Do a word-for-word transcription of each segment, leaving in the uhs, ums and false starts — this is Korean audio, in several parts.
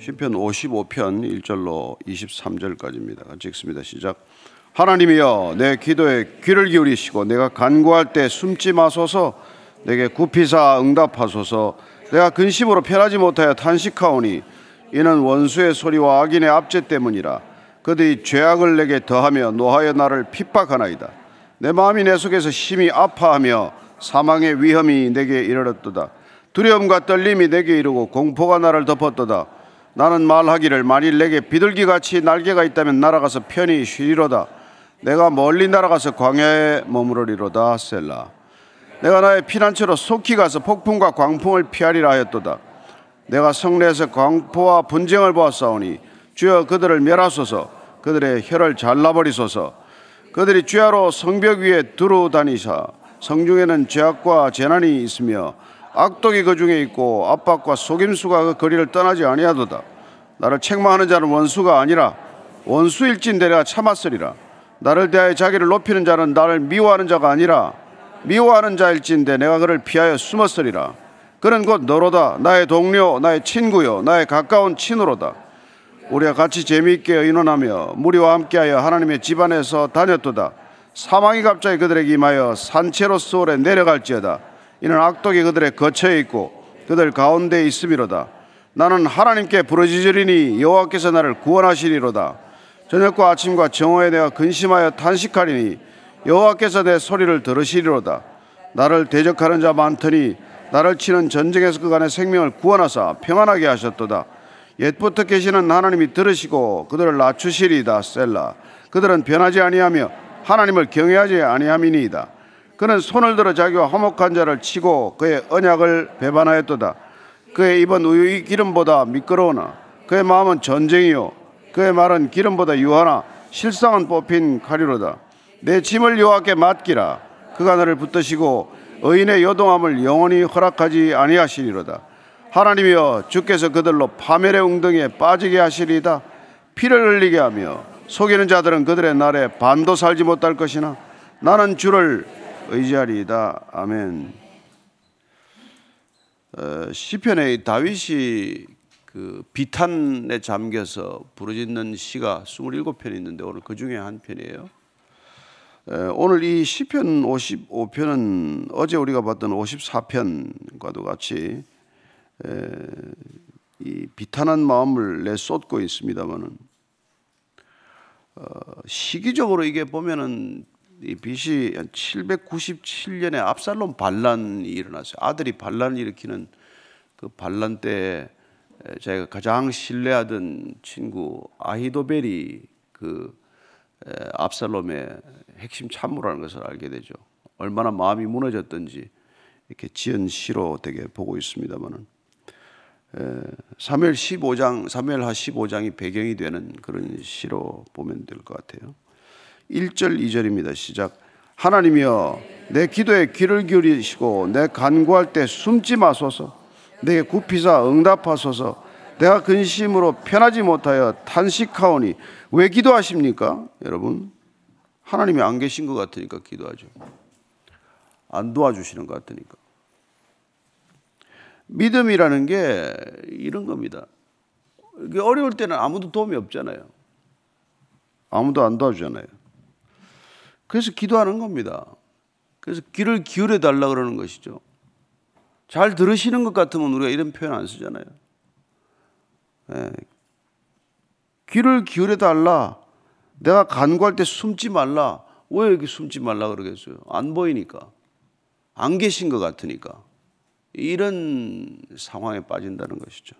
시편 오십오 편 일 절로 이십삼 절까지입니다. 같이 읽습니다. 시작. 하나님이여 내 기도에 귀를 기울이시고 내가 간구할 때 숨지 마소서. 내게 굽히사 응답하소서. 내가 근심으로 편하지 못하여 탄식하오니 이는 원수의 소리와 악인의 압제 때문이라. 그들이 죄악을 내게 더하며 노하여 나를 핍박하나이다. 내 마음이 내 속에서 심히 아파하며 사망의 위험이 내게 이르렀도다. 두려움과 떨림이 내게 이르고 공포가 나를 덮었도다. 나는 말하기를 만일 내게 비둘기같이 날개가 있다면 날아가서 편히 쉬리로다. 내가 멀리 날아가서 광야에 머무르리로다. 셀라. 내가 나의 피난처로 속히 가서 폭풍과 광풍을 피하리라 하였도다. 내가 성내에서 광포와 분쟁을 보았사오니 주여 그들을 멸하소서. 그들의 혀를 잘라버리소서. 그들이 죄하로 성벽 위에 두루 다니사 성중에는 죄악과 재난이 있으며 악독이 그 중에 있고 압박과 속임수가 그 거리를 떠나지 아니하도다. 나를 책망하는 자는 원수가 아니라 원수일진데 내가 참았으리라. 나를 대하여 자기를 높이는 자는 나를 미워하는 자가 아니라 미워하는 자일진데 내가 그를 피하여 숨었으리라. 그는 곧 너로다. 나의 동료, 나의 친구요, 나의 가까운 친으로다. 우리가 같이 재미있게 의논하며 무리와 함께하여 하나님의 집안에서 다녔도다. 사망이 갑자기 그들에게 임하여 산채로 스올에 내려갈지어다. 이는 악독이 그들의 거처에 있고 그들 가운데 있음이로다. 나는 하나님께 부르짖으리니 여호와께서 나를 구원하시리로다. 저녁과 아침과 정오에 내가 근심하여 탄식하리니 여호와께서 내 소리를 들으시리로다. 나를 대적하는 자 많더니 나를 치는 전쟁에서 그간의 생명을 구원하사 평안하게 하셨도다. 옛부터 계시는 하나님이 들으시고 그들을 낮추시리이다. 셀라. 그들은 변하지 아니하며 하나님을 경외하지 아니함이니이다. 그는 손을 들어 자기와 화목한 자를 치고 그의 언약을 배반하였도다. 그의 입은 우유의 기름보다 미끄러우나 그의 마음은 전쟁이요 그의 말은 기름보다 유하나 실상은 뽑힌 칼이로다. 내 짐을 여호와께 맡기라. 그가 너를 붙드시고 의인의 요동함을 영원히 허락하지 아니하시리로다. 하나님이여 주께서 그들로 파멸의 웅덩이에 빠지게 하시리이다. 피를 흘리게 하며 속이는 자들은 그들의 날에 반도 살지 못할 것이나 나는 주를 의지하리이다. 아멘. 어, 시편의 다윗이 그 비탄에 잠겨서 부르짖는 시가 이십칠 편이 있는데 오늘 그 중에 한 편이에요. 에, 오늘 이 시편 오십오 편은 어제 우리가 봤던 오십사 편과도 같이 에, 이 비탄한 마음을 내쏟고 있습니다만은 어, 시기적으로 이게 보면은 이 비씨 칠백구십칠 년에 압살롬 반란이 일어났어요. 아들이 반란을 일으키는 그 반란 때 자기가 가장 신뢰하던 친구 아히도벨이 그 압살롬의 핵심 참모라는 것을 알게 되죠. 얼마나 마음이 무너졌던지 이렇게 지은 시로 되게 보고 있습니다만은 사무엘 십오 장, 사무엘하 십오 장이 배경이 되는 그런 시로 보면 될 것 같아요. 일 절 이 절입니다. 시작. 하나님이여 내 기도에 귀를 기울이시고 내 간구할 때 숨지 마소서. 내게 굽히사 응답하소서. 내가 근심으로 편하지 못하여 탄식하오니. 왜 기도하십니까? 여러분, 하나님이 안 계신 것 같으니까 기도하죠. 안 도와주시는 것 같으니까. 믿음이라는 게 이런 겁니다. 어려울 때는 아무도 도움이 없잖아요. 아무도 안 도와주잖아요. 그래서 기도하는 겁니다. 그래서 귀를 기울여 달라 그러는 것이죠. 잘 들으시는 것 같으면 우리가 이런 표현 안 쓰잖아요. 네. 귀를 기울여 달라. 내가 간구할 때 숨지 말라. 왜 이렇게 숨지 말라 그러겠어요? 안 보이니까. 안 계신 것 같으니까. 이런 상황에 빠진다는 것이죠.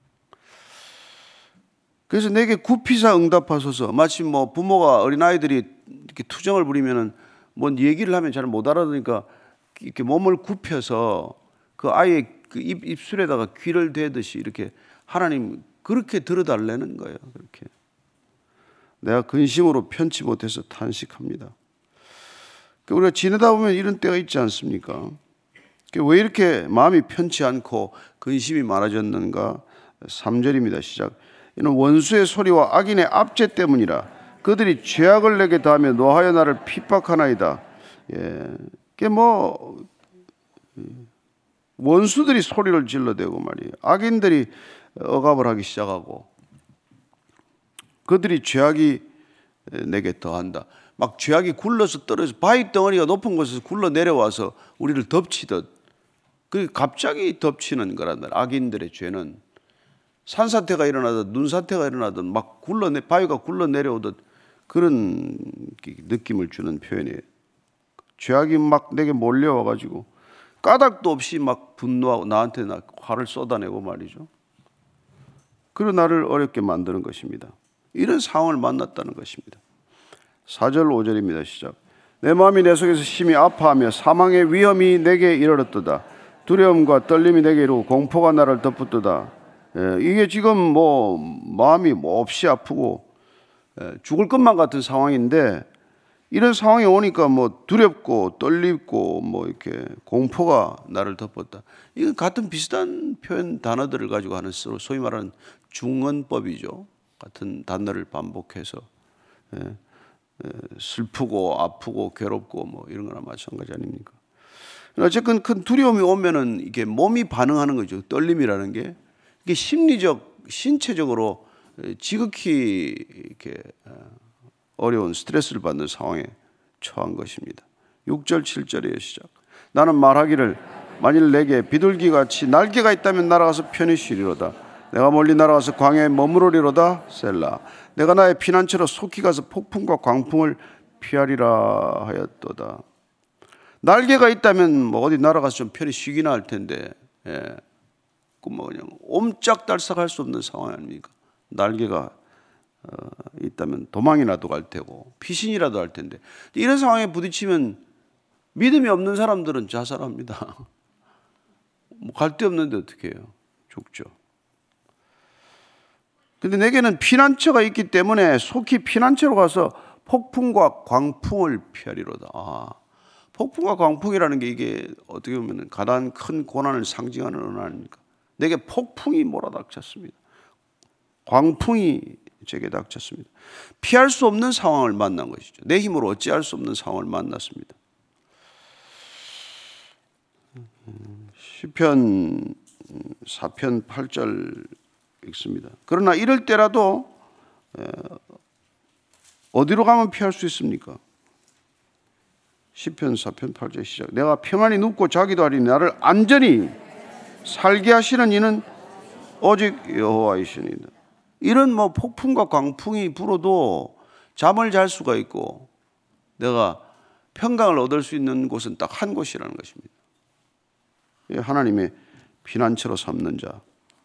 그래서 내게 굽히사 응답하소서. 마치 뭐 부모가 어린아이들이 이렇게 투정을 부리면은 뭔 얘기를 하면 잘 못 알아듣으니까 이렇게 몸을 굽혀서 그 아이의 그 입, 입술에다가 귀를 대듯이 이렇게 하나님 그렇게 들어달라는 거예요. 그렇게. 내가 근심으로 편치 못해서 탄식합니다. 우리가 지내다 보면 이런 때가 있지 않습니까? 왜 이렇게 마음이 편치 않고 근심이 많아졌는가? 삼 절입니다. 시작. 이는 원수의 소리와 악인의 압제 때문이라. 그들이 죄악을 내게 더하며 노하여 나를 핍박하나이다. 예, 그게 뭐 원수들이 소리를 질러대고 말이에요. 악인들이 억압을 하기 시작하고 그들이 죄악이 내게 더한다. 막 죄악이 굴러서 떨어져 바위 덩어리가 높은 곳에서 굴러 내려와서 우리를 덮치듯 그 갑자기 덮치는 거란 말이야. 악인들의 죄는 산사태가 일어나든 눈사태가 일어나든 막 굴러내 바위가 굴러 내려오듯 그런 느낌을 주는 표현이에요. 죄악이 막 내게 몰려와 가지고 까닭도 없이 막 분노하고 나한테 나 화를 쏟아내고 말이죠. 그런 나를 어렵게 만드는 것입니다. 이런 상황을 만났다는 것입니다. 사 절 오 절입니다. 시작. 내 마음이 내 속에서 심히 아파하며 사망의 위험이 내게 이르렀도다. 두려움과 떨림이 내게 이르고 공포가 나를 덮었도다. 예, 이게 지금 뭐 마음이 뭐 없이 아프고 예, 죽을 것만 같은 상황인데 이런 상황이 오니까 뭐 두렵고 떨리고 뭐 이렇게 공포가 나를 덮었다. 이건 같은 비슷한 표현 단어들을 가지고 하는 소위 말하는 중언법이죠. 같은 단어를 반복해서 예, 예, 슬프고 아프고 괴롭고 뭐 이런 거나 마찬가지 아닙니까? 어쨌든 큰 두려움이 오면은 이게 몸이 반응하는 거죠. 떨림이라는 게 이게 심리적, 신체적으로 지극히 이렇게 어려운 스트레스를 받는 상황에 처한 것입니다. 육 절 칠 절이에요. 시작. 나는 말하기를 만일 내게 비둘기같이 날개가 있다면 날아가서 편히 쉬리로다. 내가 멀리 날아가서 광야에 머무르리로다. 셀라. 내가 나의 피난처로 속히 가서 폭풍과 광풍을 피하리라 하였도다. 날개가 있다면 뭐 어디 날아가서 좀 편히 쉬기나 할 텐데, 예. 뭐 그냥 옴짝달싹할 수 없는 상황 아닙니까? 날개가 어, 있다면 도망이라도 갈 테고 피신이라도 할 텐데 이런 상황에 부딪히면 믿음이 없는 사람들은 자살합니다. 뭐 갈 데 없는데 어떻게 해요? 죽죠. 근데 내게는 피난처가 있기 때문에 속히 피난처로 가서 폭풍과 광풍을 피하리로다. 아, 폭풍과 광풍이라는 게 이게 어떻게 보면 가장 큰 고난을 상징하는 언어 아닙니까? 내게 폭풍이 몰아닥쳤습니다. 광풍이 제게 닥쳤습니다. 피할 수 없는 상황을 만난 것이죠. 내 힘으로 어찌할 수 없는 상황을 만났습니다. 시편 사 편 팔 절 읽습니다. 그러나 이럴 때라도 어디로 가면 피할 수 있습니까? 시편 사 편 팔 절 시작. 내가 평안히 눕고 자기도 하리니 나를 안전히 살게 하시는 이는 오직 여호와이시니이다. 이런 뭐 폭풍과 광풍이 불어도 잠을 잘 수가 있고 내가 평강을 얻을 수 있는 곳은 딱 한 곳이라는 것입니다. 하나님의 피난처로 삼는 자.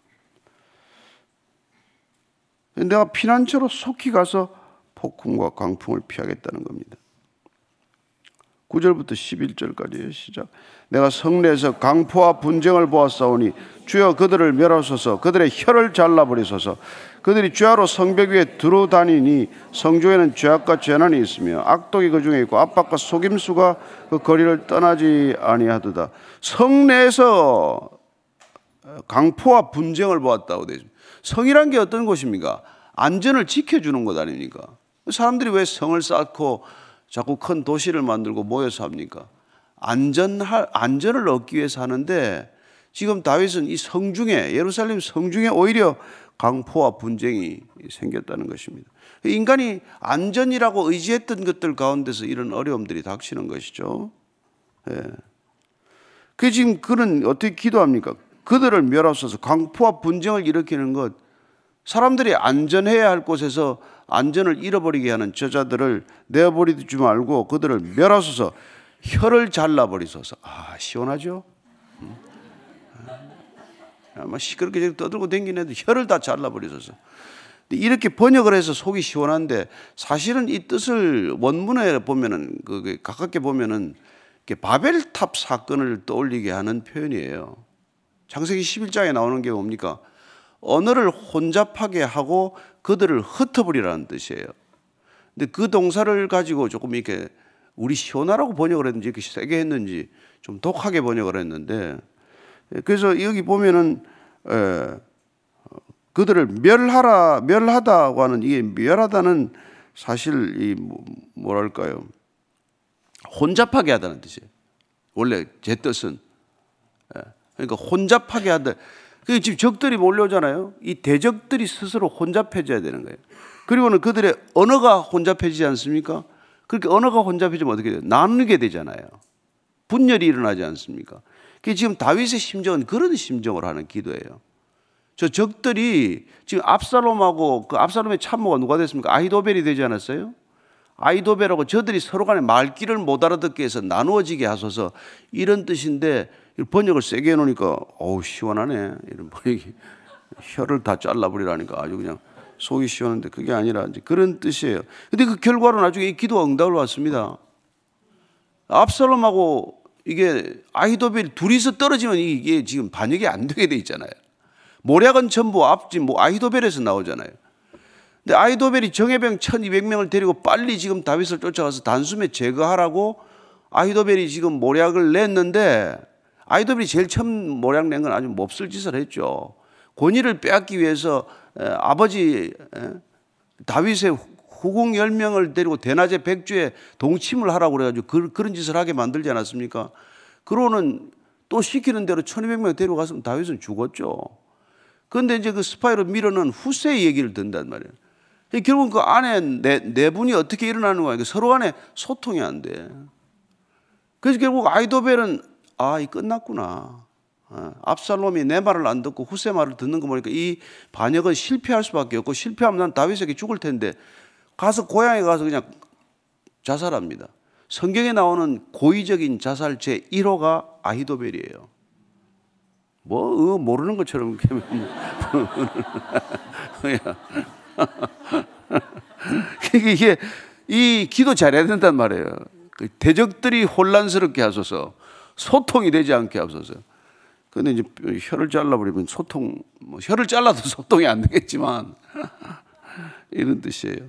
내가 피난처로 속히 가서 폭풍과 광풍을 피하겠다는 겁니다. 구 절부터 십일 절까지의 시작. 내가 성내에서 강포와 분쟁을 보았사오니 주여 그들을 멸하소서. 그들의 혀를 잘라버리소서. 그들이 죄하로 성벽 위에 두루다니니 성중에는 죄악과 재난이 있으며 악독이 그 중에 있고 압박과 속임수가 그 거리를 떠나지 아니하도다. 성내에서 강포와 분쟁을 보았다고 되어 있습니다. 성이란 게 어떤 곳입니까? 안전을 지켜주는 것 아닙니까? 사람들이 왜 성을 쌓고 자꾸 큰 도시를 만들고 모여서 합니까? 안전할, 안전을 얻기 위해서 하는데 지금 다윗은 이 성중에, 예루살렘 성중에 오히려 강포와 분쟁이 생겼다는 것입니다. 인간이 안전이라고 의지했던 것들 가운데서 이런 어려움들이 닥치는 것이죠. 예. 그 지금 그는 어떻게 기도합니까? 그들을 멸하소서. 강포와 분쟁을 일으키는 것, 사람들이 안전해야 할 곳에서 안전을 잃어버리게 하는 저자들을 내어버리지 말고 그들을 멸하소서. 혀를 잘라버리소서. 아, 시원하죠? 아마 시끄럽게 떠들고 다니는 애들 혀를 다 잘라버리소서. 이렇게 번역을 해서 속이 시원한데 사실은 이 뜻을 원문에 보면은 그 가깝게 보면은 바벨탑 사건을 떠올리게 하는 표현이에요. 창세기 십일 장에 나오는 게 뭡니까? 언어를 혼잡하게 하고 그들을 흩어버리라는 뜻이에요. 근데 그 동사를 가지고 조금 이렇게 우리 시원하라고 번역을 했는지 이렇게 세게 했는지 좀 독하게 번역을 했는데, 그래서 여기 보면은 에, 그들을 멸하라, 멸하다고 하는, 이게 멸하다는 사실 이 뭐랄까요, 혼잡하게 하다는 뜻이에요. 원래 제 뜻은. 그러니까 혼잡하게 하다. 그 지금 적들이 몰려오잖아요. 이 대적들이 스스로 혼잡해져야 되는 거예요. 그리고는 그들의 언어가 혼잡해지지 않습니까? 그렇게 언어가 혼잡해지면 어떻게 돼요? 나누게 되잖아요. 분열이 일어나지 않습니까? 그 지금 다윗의 심정은 그런 심정으로 하는 기도예요. 저 적들이 지금 압살롬하고 그 압살롬의 참모가 누가 됐습니까? 아히도벨이 되지 않았어요? 아히도벨하고 저들이 서로 간에 말귀를 못 알아듣게 해서 나누어지게 하소서, 이런 뜻인데 번역을 세게 해놓으니까 어우 시원하네. 이런 번역이 혀를 다 잘라버리라니까 아주 그냥 속이 시원한데, 그게 아니라 이제 그런 뜻이에요. 근데 그 결과로 나중에 이 기도가 응답을 받습니다. 압살롬하고 이게 아히도벨 둘이서 떨어지면 이게 지금 반역이 안 되게 돼 있잖아요. 모략은 전부 앞지 뭐 아히도벨에서 나오잖아요. 근데 아히도벨이 정예병 천이백 명을 데리고 빨리 지금 다윗을 쫓아가서 단숨에 제거하라고 아히도벨이 지금 모략을 냈는데, 아히도벨이 제일 처음 모략 낸 건 아주 몹쓸 짓을 했죠. 권위를 빼앗기 위해서 아버지 다윗의 후궁 열 명을 데리고 대낮에 백주에 동침을 하라고 그래가지고 그, 그런 짓을 하게 만들지 않았습니까? 그러고는 또 시키는 대로 천이백 명 데리고 갔으면 다윗은 죽었죠. 그런데 이제 그 스파이로 밀어넣은 후세의 얘기를 듣는단 말이에요. 결국은 그 안에 네, 네 분이 어떻게 일어나는 거야? 서로 간에 소통이 안 돼. 그래서 결국 아히도벨은 아, 이 끝났구나. 압살롬이 내 말을 안 듣고 후세 말을 듣는 거 보니까 이 반역은 실패할 수밖에 없고, 실패하면 난 다윗에게 죽을 텐데 가서 고향에 가서 그냥 자살합니다. 성경에 나오는 고의적인 자살 제일 호가 아히도벨이에요. 뭐 모르는 것처럼 이게 이 기도 잘해야 된단 말이에요. 대적들이 혼란스럽게 하소서, 소통이 되지 않게 하소서. 근데 이제 혀를 잘라버리면 소통, 뭐 혀를 잘라도 소통이 안 되겠지만 이런 뜻이에요.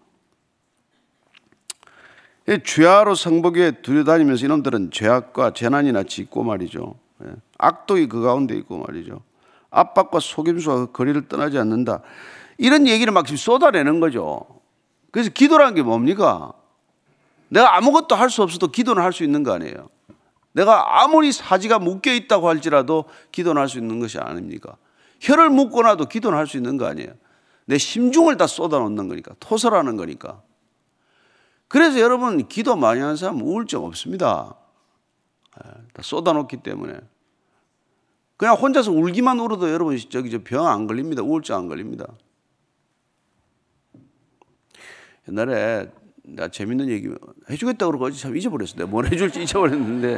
죄악으로 성벽에 두려다니면서 이놈들은 죄악과 재난이나 짓고 말이죠. 악독이 그 가운데 있고 말이죠. 압박과 속임수와 거리를 떠나지 않는다. 이런 얘기를 막 지금 쏟아내는 거죠. 그래서 기도라는 게 뭡니까? 내가 아무것도 할 수 없어도 기도는 할 수 있는 거 아니에요. 내가 아무리 사지가 묶여 있다고 할지라도 기도는 할 수 있는 것이 아닙니까? 혀를 묶어놔도 기도는 할 수 있는 거 아니에요. 내 심중을 다 쏟아놓는 거니까, 토설하는 거니까. 그래서 여러분 기도 많이 하는 사람은 우울증 없습니다. 다 쏟아놓기 때문에. 그냥 혼자서 울기만 울어도 여러분 저기 저 병 안 걸립니다. 우울증 안 걸립니다. 옛날에 나 재밌는 얘기 해주겠다고 그러고 참 잊어버렸어. 내가 뭘 해줄지 잊어버렸는데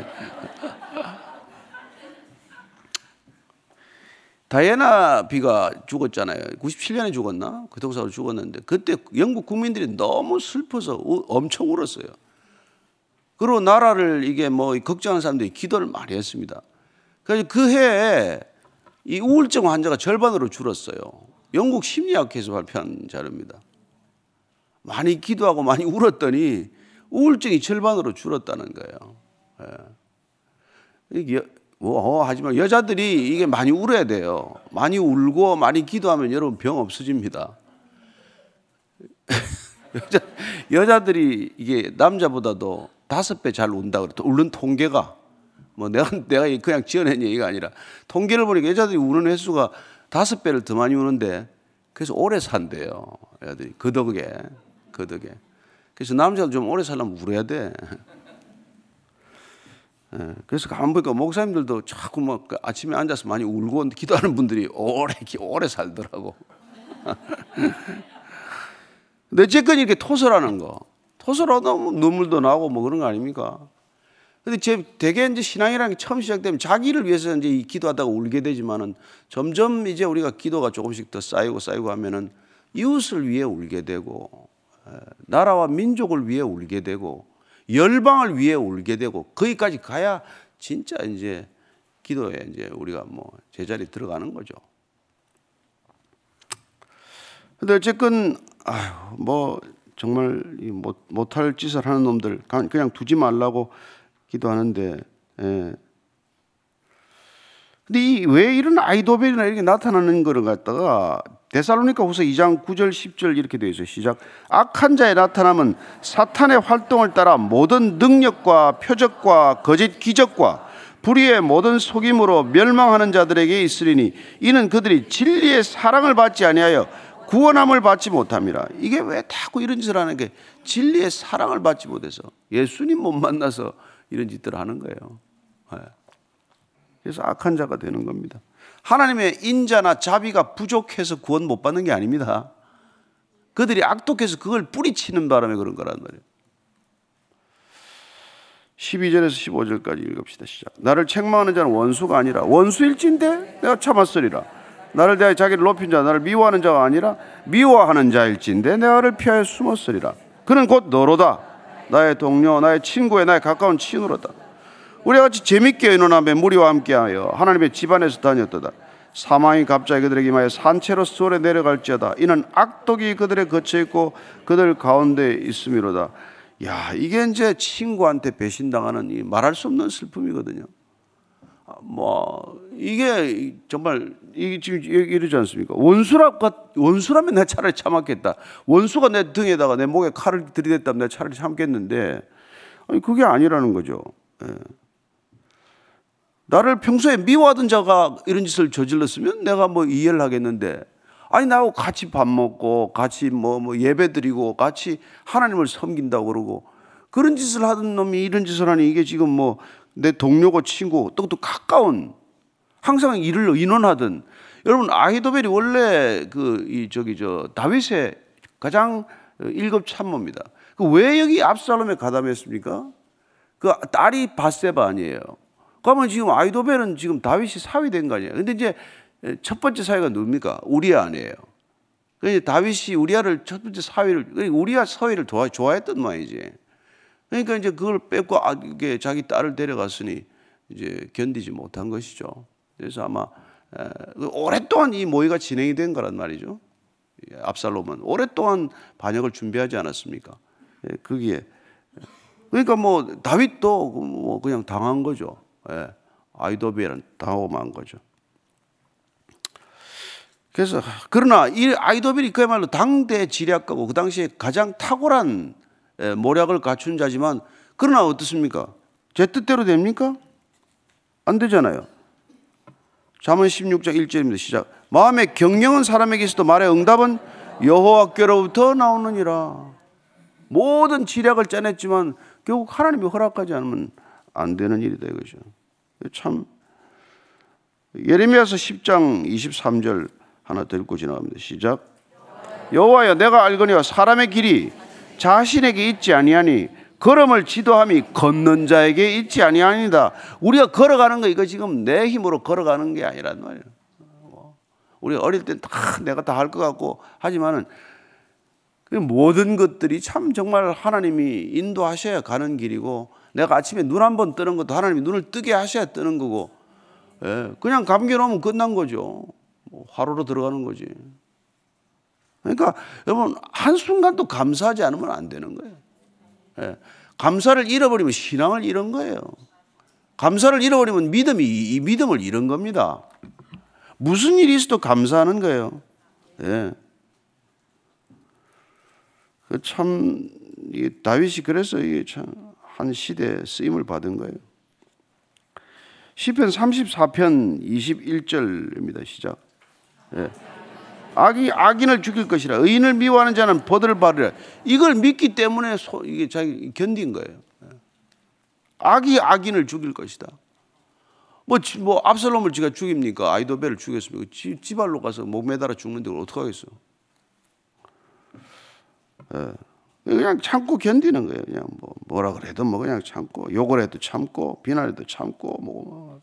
다이애나 비가 죽었잖아요. 구십칠 년에 죽었나? 교통사고로 죽었는데 그때 영국 국민들이 너무 슬퍼서 우, 엄청 울었어요. 그리고 나라를 이게 뭐 걱정하는 사람들이 기도를 많이 했습니다. 그래서 그 해에 이 우울증 환자가 절반으로 줄었어요. 영국 심리학회에서 발표한 자료입니다. 많이 기도하고 많이 울었더니 우울증이 절반으로 줄었다는 거예요. 예. 이게 뭐 하지만 여자들이 이게 많이 울어야 돼요. 많이 울고 많이 기도하면 여러분 병 없어집니다. 여자, 여자들이 이게 남자보다도 다섯 배 잘 운다 그래. 울는 통계가 뭐 내가 내가 그냥 지어낸 얘기가 아니라 통계를 보니까 여자들이 우는 횟수가 다섯 배를 더 많이 우는데 그래서 오래 산대요. 여자들이 그 덕에 그 덕에. 그래서 남자도 좀 오래 살려면 울어야 돼. 예, 그래서 가만 보니까 목사님들도 자꾸 막 아침에 앉아서 많이 울고 기도하는 분들이 오래 오래 살더라고. 근데 어쨌건 이렇게 토설하는 거, 토설하다 눈물도 나고 뭐 그런 거 아닙니까? 근데 제 대개 이제 신앙이라는 게 처음 시작되면 자기를 위해서 이제 기도하다가 울게 되지만은 점점 이제 우리가 기도가 조금씩 더 쌓이고 쌓이고 하면은 이웃을 위해 울게 되고, 나라와 민족을 위해 울게 되고, 열방을 위해 울게 되고, 거기까지 가야 진짜 이제 기도에 이제 우리가 뭐 제자리 들어가는 거죠. 근데 어쨌건 아휴 뭐 정말 못 못할 짓을 하는 놈들 그냥 두지 말라고 기도하는데, 예. 근데 이 왜 이런 아히도벨이나 이렇게 나타나는 거를 갖다가 데살로니가후서 이 장 구 절 십 절 이렇게 되어 있어요. 시작. 악한 자의 나타남은 사탄의 활동을 따라 모든 능력과 표적과 거짓 기적과 불의의 모든 속임으로 멸망하는 자들에게 있으리니 이는 그들이 진리의 사랑을 받지 아니하여 구원함을 받지 못함이라. 이게 왜 자꾸 이런 짓을 하는 게 진리의 사랑을 받지 못해서 예수님 못 만나서 이런 짓들을 하는 거예요. 그래서 악한 자가 되는 겁니다. 하나님의 인자나 자비가 부족해서 구원 못 받는 게 아닙니다. 그들이 악독해서 그걸 뿌리치는 바람에 그런 거란 말이에요. 십이 절에서 십오 절까지 읽읍시다. 시작. 나를 책망하는 자는 원수가 아니라 원수일진데 내가 참았으리라. 나를 대하여 자기를 높인 자 나를 미워하는 자가 아니라 미워하는 자일진데 내가 그를 피하여 숨었으리라. 그는 곧 너로다. 나의 동료, 나의 친구의 나의 가까운 친구로다. 우리가 같이 재밌게 의논하며 무리와 함께하여 하나님의 집안에서 다녔도다. 사망이 갑자기 그들에게 임하여 산채로 수월에 내려갈지어다. 이는 악독이 그들에 거쳐 있고 그들 가운데 있음이로다. 야, 이게 이제 친구한테 배신당하는 이 말할 수 없는 슬픔이거든요. 뭐 이게 정말 이게 지금 이러지 않습니까? 원수라 원수라면 내가 차라리 참았겠다. 원수가 내 등에다가 내 목에 칼을 들이댔다면 내가 차라리 참겠는데, 아니 그게 아니라는 거죠. 예. 나를 평소에 미워하던 자가 이런 짓을 저질렀으면 내가 뭐 이해를 하겠는데, 아니 나하고 같이 밥 먹고 같이 뭐, 뭐 예배 드리고 같이 하나님을 섬긴다고 그러고 그런 짓을 하던 놈이 이런 짓을 하니 이게 지금 뭐 내 동료고 친구 또 또 가까운 항상 일을 의논하던, 여러분 아히도벨이 원래 그 이 저기 저 다윗의 가장 일급 참모입니다. 그 왜 여기 압살롬에 가담했습니까? 그 딸이 바세바 아니에요. 그러면 지금 아히도벨은 지금 다윗이 사위 된 거 아니에요. 근데 이제 첫 번째 사위가 누굽니까? 우리아 아니에요. 그래서 다윗이 우리아를 첫 번째 사위를, 우리아 사위를 좋아했던 모양이지. 그러니까 이제 그걸 뺏고 아, 이게 자기 딸을 데려갔으니 이제 견디지 못한 것이죠. 그래서 아마 에, 오랫동안 이 모의가 진행이 된 거란 말이죠. 압살롬은 오랫동안 반역을 준비하지 않았습니까? 예, 거기에 그러니까 뭐 다윗도 뭐 그냥 당한 거죠. 예, 아히도벨은 당하고 만 거죠. 그래서 그러나 이 아히도벨이 그야말로 당대 지략가고 그 당시에 가장 탁월한 모략을 갖춘 자지만, 그러나 어떻습니까? 제 뜻대로 됩니까? 안 되잖아요. 잠언 십육 장 일 절입니다. 시작. 마음에 경영은 사람에게 있어도 말의 응답은 여호와께로부터 나오느니라. 모든 지략을 짜냈지만 결국 하나님이 허락하지 않으면 안 되는 일이다 이거죠. 참. 예레미야서 십 장 이십삼 절 하나 더 읽고 지나갑니다. 시작. 여호와여 내가 알거니와 사람의 길이 자신에게 있지 아니하니 걸음을 지도함이 걷는 자에게 있지 아니하니다. 우리가 걸어가는 거 이거 지금 내 힘으로 걸어가는 게 아니란 말이에요. 우리 어릴 때 다 내가 다 할 것 같고 하지만은 모든 것들이 참 정말 하나님이 인도하셔야 가는 길이고, 내가 아침에 눈 한 번 뜨는 것도 하나님이 눈을 뜨게 하셔야 뜨는 거고, 예, 그냥 감겨놓으면 끝난 거죠. 뭐 화로로 들어가는 거지. 그러니까 여러분 한순간도 감사하지 않으면 안 되는 거예요. 예, 감사를 잃어버리면 신앙을 잃은 거예요. 감사를 잃어버리면 믿음이 이 믿음을 잃은 겁니다. 무슨 일이 있어도 감사하는 거예요. 예. 참 다윗이 그래서 이게 참 한 시대에 쓰임을 받은 거예요. 시편 삼십사 편 이십일 절입니다. 시작. 예. 악이 악인을 죽일 것이라 의인을 미워하는 자는 벌을 받으리라. 이걸 믿기 때문에 소, 이게 자기 견딘 거예요. 예. 악이 악인을 죽일 것이다. 뭐, 뭐 압살롬을 지가 죽입니까? 아히도벨을 죽였습니까? 지, 지발로 가서 목 매달아 죽는데 어떻게 하겠어? 예. 그냥 참고 견디는 거예요. 그냥 뭐 뭐라 그래도 뭐 그냥 참고, 욕을 해도 참고, 비난해도 참고, 뭐.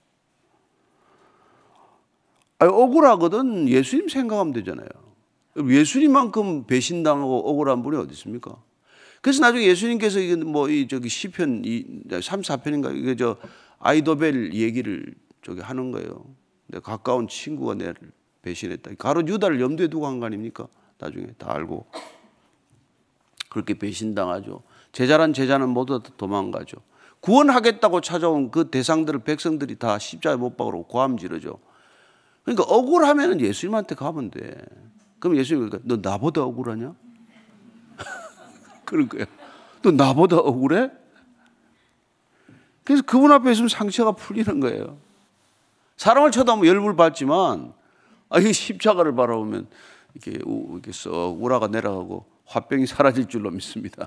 아니, 억울하거든 예수님 생각하면 되잖아요. 예수님만큼 배신당하고 억울한 분이 어디 있습니까? 그래서 나중에 예수님께서 이게 뭐 이 저기 시편 삼십사 편인가 이게 저 아히도벨 얘기를 저기 하는 거예요. 내 가까운 친구가 내를 배신했다. 가롯 유다를 염두에 두고 한 거 아닙니까? 나중에 다 알고. 그렇게 배신당하죠. 제자란 제자는 모두 다 도망가죠. 구원하겠다고 찾아온 그 대상들을 백성들이 다 십자가에 못 박으라고 고함 지르죠. 그러니까 억울하면 예수님한테 가면 돼. 그럼 예수님이 그러니까 너 나보다 억울하냐? 그런 거예요. 너 나보다 억울해? 그래서 그분 앞에 있으면 상처가 풀리는 거예요. 사람을 쳐다보면 열불 받지만 아, 이 십자가를 바라보면 이렇게, 우, 이렇게 썩 우라가 내려가고 화병이 사라질 줄로 믿습니다.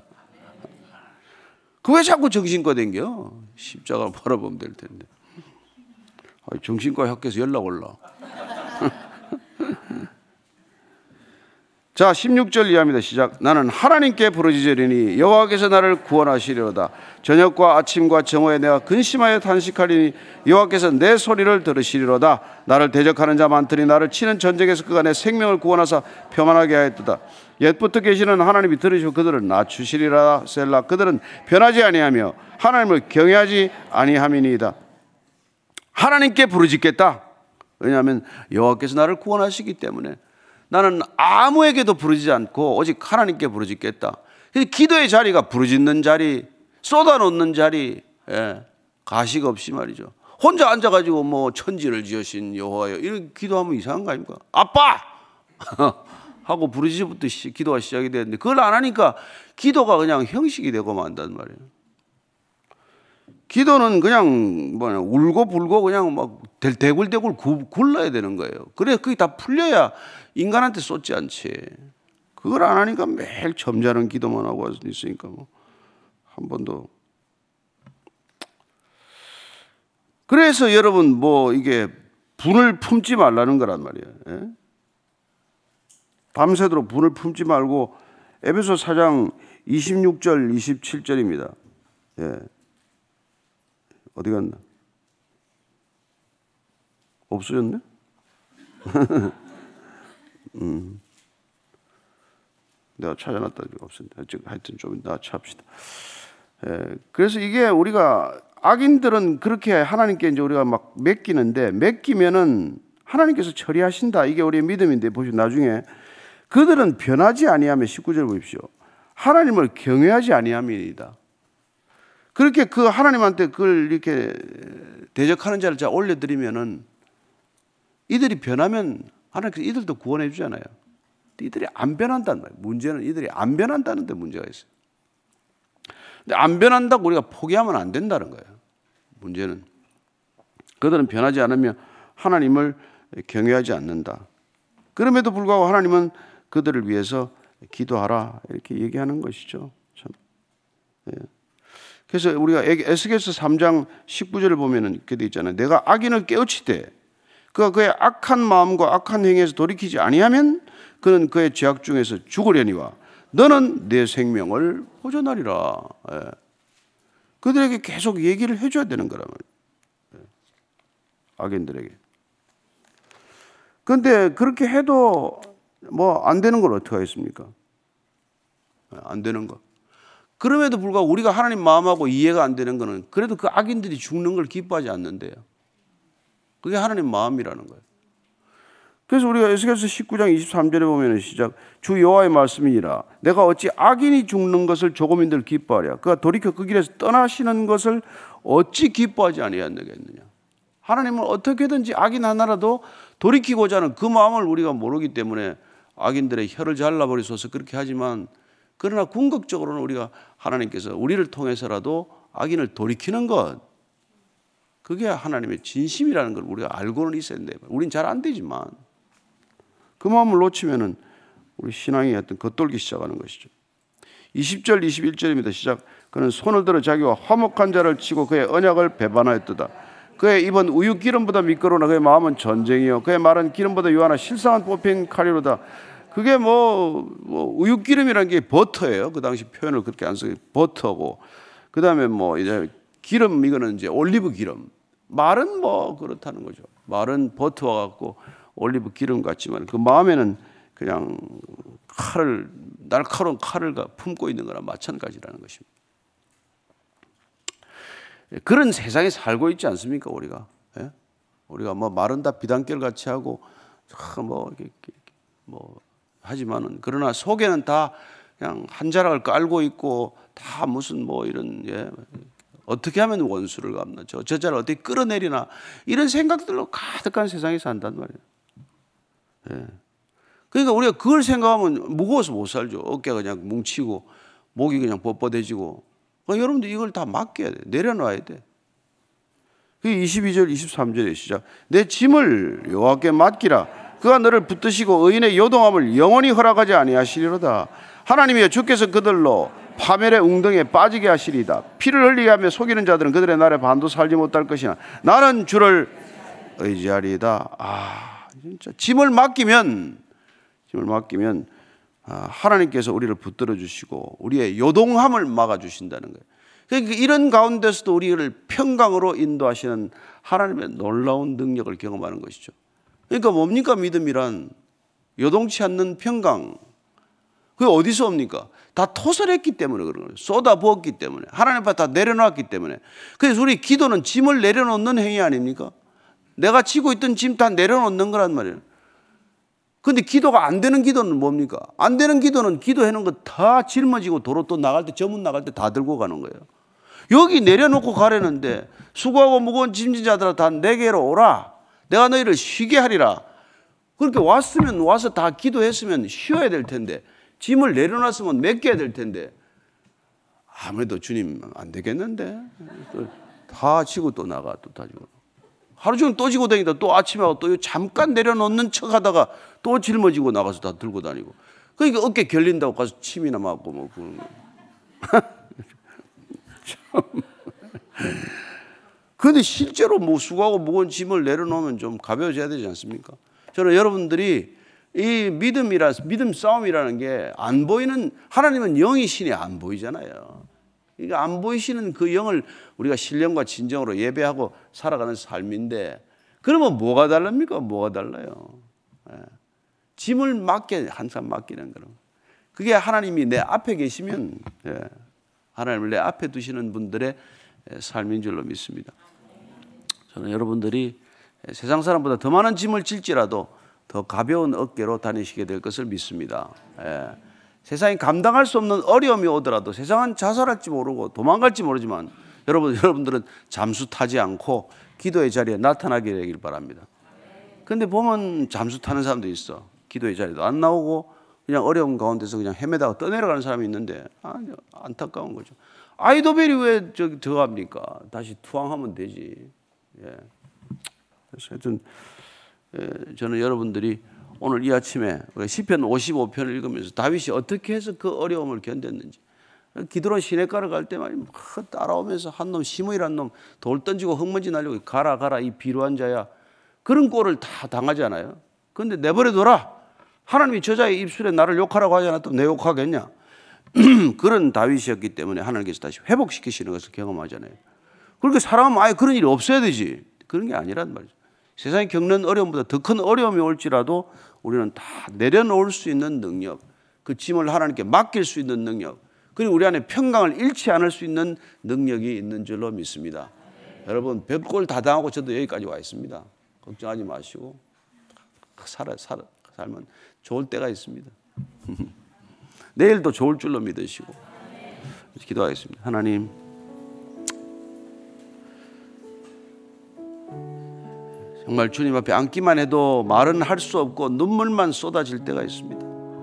그 왜 자꾸 정신과 댕겨? 십자가를 바라보면 될 텐데. 아, 정신과 학교에서 연락 올라. 자, 십육 절 이하입니다. 시작. 나는 하나님께 부르짖으리니 여호와께서 나를 구원하시리로다. 저녁과 아침과 정오에 내가 근심하여 탄식하리니 여호와께서 내 소리를 들으시리로다. 나를 대적하는 자 많더니 나를 치는 전쟁에서 그가 내 생명을 구원하사 평안하게 하였도다. 옛부터 계시는 하나님이 들으시고 그들을 낮추시리라. 셀라. 그들은 변하지 아니하며 하나님을 경외하지 아니함이니이다. 하나님께 부르짖겠다. 왜냐하면 여호와께서 나를 구원하시기 때문에 나는 아무에게도 부르짖지 않고 오직 하나님께 부르짖겠다. 기도의 자리가 부르짖는 자리, 쏟아놓는 자리, 예, 가식 없이 말이죠. 혼자 앉아가지고 뭐 천지를 지으신 여호와여 이런 기도하면 이상한 거 아닙니까? 아빠! 하고 부르짖부터 기도가 시작이 되는데 그걸 안 하니까 기도가 그냥 형식이 되고 만단 말이에요. 기도는 그냥 뭐냐 울고 불고 그냥 막 대굴대굴 굴러야 되는 거예요. 그래 그게 다 풀려야 인간한테 쏟지 않지. 그걸 안 하니까 매일 점잖은 기도만 하고 있으니까 뭐 한 번도. 그래서 여러분 뭐 이게 분을 품지 말라는 거란 말이에요. 예? 밤새도록 분을 품지 말고 에베소 사 장 이십육 절 이십칠 절입니다. 예. 어디 갔나? 없어졌네? 음. 내가 찾아놨다 없었는데 하여튼 좀 이따 찾읍시다. 예. 그래서 이게 우리가 악인들은 그렇게 하나님께 이제 우리가 막 맡기는데 맡기면은 하나님께서 처리하신다. 이게 우리의 믿음인데 보시면 나중에 그들은 변하지 아니하며 십구 절 보십시오. 하나님을 경외하지 아니함이니이다. 그렇게 그 하나님한테 그걸 이렇게 대적하는 자를 제가 올려드리면은 이들이 변하면 하나님께서 이들도 구원해 주잖아요. 이들이 안 변한다는 말이에요. 문제는 이들이 안 변한다는 데 문제가 있어요. 근데 안 변한다고 우리가 포기하면 안 된다는 거예요. 문제는 그들은 변하지 않으며 하나님을 경외하지 않는다. 그럼에도 불구하고 하나님은 그들을 위해서 기도하라 이렇게 얘기하는 것이죠. 참. 예. 그래서 우리가 에스겔서 삼 장 십구 절을 보면은 이렇게 돼 있잖아요. 내가 악인을 깨우치되 그가 그의 악한 마음과 악한 행위에서 돌이키지 아니하면 그는 그의 죄악 중에서 죽으려니와 너는 내 생명을 보존하리라. 예. 그들에게 계속 얘기를 해줘야 되는 거란 말이에요. 예. 악인들에게. 그런데 그렇게 해도 뭐 안 되는 걸 어떻게 하겠습니까? 안 되는 거. 그럼에도 불구하고 우리가 하나님 마음하고 이해가 안 되는 거는 그래도 그 악인들이 죽는 걸 기뻐하지 않는데요. 그게 하나님 마음이라는 거예요. 그래서 우리가 에스겔서 십구 장 이십삼 절에 보면 시작 주 여호와의 말씀이니라 내가 어찌 악인이 죽는 것을 조금인들 기뻐하랴 그가 돌이켜 그 길에서 떠나시는 것을 어찌 기뻐하지 아니하겠느냐. 하나님은 어떻게든지 악인 하나라도 돌이키고자 하는 그 마음을 우리가 모르기 때문에 악인들의 혀를 잘라버리소서 그렇게 하지만 그러나 궁극적으로는 우리가 하나님께서 우리를 통해서라도 악인을 돌이키는 것 그게 하나님의 진심이라는 걸 우리가 알고는 있어야 된다. 우린 잘 안 되지만 그 마음을 놓치면은 우리 신앙이 어떤 겉돌기 시작하는 것이죠. 이십 절 이십일 절입니다. 시작. 그는 손을 들어 자기와 화목한 자를 치고 그의 언약을 배반하였도다. 그의 입은 우유 기름보다 미끄러우나 그의 마음은 전쟁이요 그의 말은 기름보다 유하나 실상은 뽑힌 칼이로다. 그게 뭐, 뭐 우유 기름이라는 게 버터예요. 그 당시 표현을 그렇게 안 쓰고 버터고 그 다음에 뭐 이제 기름 이거는 이제 올리브 기름. 말은 뭐 그렇다는 거죠. 말은 버터와 같고 올리브 기름 같지만 그 마음에는 그냥 칼을 날카로운 칼을 품고 있는 거나 마찬가지라는 것입니다. 그런 세상에 살고 있지 않습니까 우리가? 예? 우리가 뭐 말은 다 비단결 같이 하고 뭐, 뭐 하지만은 그러나 속에는 다 그냥 한 자락을 깔고 있고 다 무슨 뭐 이런 예. 어떻게 하면 원수를 갚나 저 저자를 어떻게 끌어내리나 이런 생각들로 가득한 세상에 산단 말이에요. 예. 그러니까 우리가 그걸 생각하면 무거워서 못 살죠. 어깨가 그냥 뭉치고 목이 그냥 뻣뻣해지고 그러니까 여러분들 이걸 다 맡겨야 돼. 내려놔야 돼. 그 이십이 절 이십삼 절의 시작. 내 짐을 여호와께 맡기라. 그가 너를 붙드시고 의인의 요동함을 영원히 허락하지 아니하시리로다. 하나님이여 주께서 그들로 파멸의 웅덩이에 빠지게 하시리이다. 피를 흘리게 하며 속이는 자들은 그들의 날에 반도 살지 못할 것이나 나는 주를 의지하리이다. 아, 진짜 짐을 맡기면 짐을 맡기면 아, 하나님께서 우리를 붙들어 주시고 우리의 요동함을 막아 주신다는 거예요. 그러니까 이런 가운데서도 우리를 평강으로 인도하시는 하나님의 놀라운 능력을 경험하는 것이죠. 그러니까 뭡니까 믿음이란? 요동치 않는 평강. 그게 어디서 옵니까? 다 토설했기 때문에 그런 거예요. 쏟아 부었기 때문에. 하나님 앞에 다 내려놨기 때문에. 그래서 우리 기도는 짐을 내려놓는 행위 아닙니까? 내가 지고 있던 짐 다 내려놓는 거란 말이에요. 근데 기도가 안 되는 기도는 뭡니까? 안 되는 기도는 기도해놓은 거 다 짊어지고 도로 또 나갈 때, 저문 나갈 때 다 들고 가는 거예요. 여기 내려놓고 가려는데 수고하고 무거운 짐진 자들아 다 내게로 오라. 내가 너희를 쉬게 하리라. 그렇게 왔으면 와서 다 기도했으면 쉬어야 될 텐데 짐을 내려놨으면 맡겨야 될 텐데 아무래도 주님 안 되겠는데 다 지고 또 나가 또 다 지고 하루 종일 또 지고 다니다 또 아침에 와서 또 잠깐 내려놓는 척 하다가 또 짊어지고 나가서 다 들고 다니고 그러니까 어깨 결린다고 가서 침이나 맞고 뭐 그런 거. 그런데 실제로 뭐 수고하고 무거운 짐을 내려놓으면 좀 가벼워져야 되지 않습니까? 저는 여러분들이 이 믿음이라 믿음 싸움이라는 게 안 보이는 하나님은 영이시니 안 보이잖아요. 그러니까 안 보이시는 그 영을 우리가 신령과 진정으로 예배하고 살아가는 삶인데 그러면 뭐가 다릅니까? 뭐가 달라요? 예. 짐을 맡게 항상 맡기는 거는 그게 하나님이 내 앞에 계시면 예. 하나님을 내 앞에 두시는 분들의 삶인 줄로 믿습니다. 저는 여러분들이 세상 사람보다 더 많은 짐을 질지라도 더 가벼운 어깨로 다니시게 될 것을 믿습니다. 예. 세상이 감당할 수 없는 어려움이 오더라도 세상은 자살할지 모르고 도망갈지 모르지만 여러분, 여러분들은 잠수 타지 않고 기도의 자리에 나타나게 되길 바랍니다. 그런데 보면 잠수 타는 사람도 있어. 기도의 자리도 안 나오고 그냥 어려운 가운데서 그냥 헤매다가 떠내려가는 사람이 있는데 아, 안타까운 거죠. 아이도벨이 왜 저기 들어갑니까? 다시 투항하면 되지. 예. 그래서 하여튼 예, 저는 여러분들이 오늘 이 아침에 시편 오십오 편을 읽으면서 다윗이 어떻게 해서 그 어려움을 견뎠는지 기드론 시냇가를 갈 때 말이야 따라오면서 한 놈 시므이란 놈 돌 던지고 흙먼지 날리고 가라 가라 이 비루한 자야 그런 꼴을 다 당하잖아요. 그런데 내버려둬라. 하나님이 저자의 입술에 나를 욕하라고 하지 않았다면 내 욕하겠냐. 그런 다윗이었기 때문에 하나님께서 다시 회복시키시는 것을 경험하잖아요. 그렇게 살아가면 아예 그런 일이 없어야 되지. 그런 게 아니란 말이죠. 세상이 겪는 어려움보다 더 큰 어려움이 올지라도 우리는 다 내려놓을 수 있는 능력, 그 짐을 하나님께 맡길 수 있는 능력, 그리고 우리 안에 평강을 잃지 않을 수 있는 능력이 있는 줄로 믿습니다. 여러분 별꼴 다 당하고 저도 여기까지 와 있습니다. 걱정하지 마시고 살아, 살아, 살면 좋을 때가 있습니다. 내일도 좋을 줄로 믿으시고 기도하겠습니다. 하나님 정말 주님 앞에 앉기만 해도 말은 할 수 없고 눈물만 쏟아질 때가 있습니다.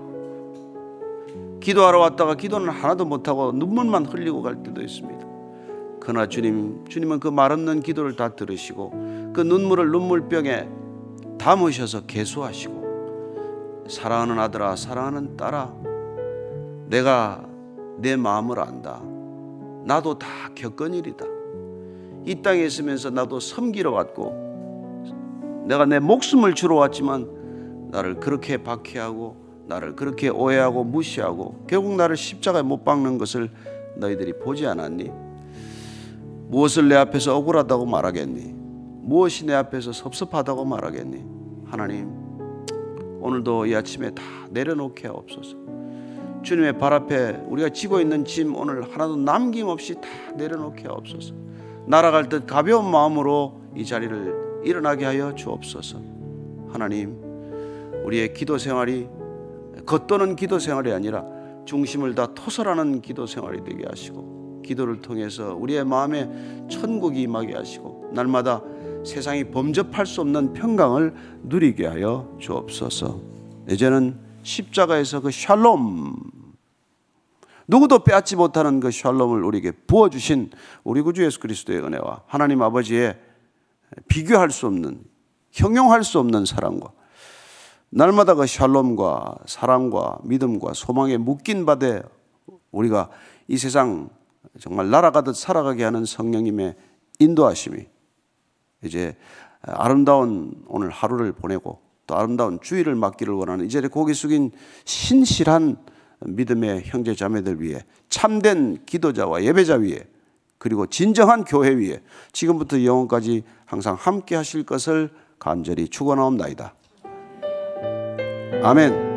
기도하러 왔다가 기도는 하나도 못하고 눈물만 흘리고 갈 때도 있습니다. 그러나 주님, 주님은 그 말없는 기도를 다 들으시고 그 눈물을 눈물병에 담으셔서 계수하시고 사랑하는 아들아 사랑하는 딸아 내가 내 마음을 안다. 나도 다 겪은 일이다. 이 땅에 있으면서 나도 섬기러 왔고 내가 내 목숨을 주러 왔지만 나를 그렇게 박해하고 나를 그렇게 오해하고 무시하고 결국 나를 십자가에 못 박는 것을 너희들이 보지 않았니? 무엇을 내 앞에서 억울하다고 말하겠니? 무엇이 내 앞에서 섭섭하다고 말하겠니? 하나님 오늘도 이 아침에 다 내려놓게 하옵소서. 주님의 발 앞에 우리가 지고 있는 짐 오늘 하나도 남김없이 다 내려놓게 하옵소서. 날아갈 듯 가벼운 마음으로 이 자리를 일어나게 하여 주옵소서. 하나님 우리의 기도 생활이 겉도는 기도 생활이 아니라 중심을 다 토설하는 기도 생활이 되게 하시고 기도를 통해서 우리의 마음에 천국이 임하게 하시고 날마다 세상이 범접할 수 없는 평강을 누리게 하여 주옵소서. 이제는 십자가에서 그 샬롬 누구도 빼앗지 못하는 그 샬롬을 우리에게 부어주신 우리 구주 예수 그리스도의 은혜와 하나님 아버지의 비교할 수 없는, 형용할 수 없는 사랑과 날마다 그 샬롬과 사랑과 믿음과 소망에 묶인 바되 우리가 이 세상 정말 날아가듯 살아가게 하는 성령님의 인도하심이 이제 아름다운 오늘 하루를 보내고 또 아름다운 주일을 맞기를 원하는 이 자리에 고개 숙인 신실한 믿음의 형제 자매들 위해, 참된 기도자와 예배자 위에, 그리고 진정한 교회 위에 지금부터 영원까지 항상 함께 하실 것을 간절히 축원하옵나이다. 아멘.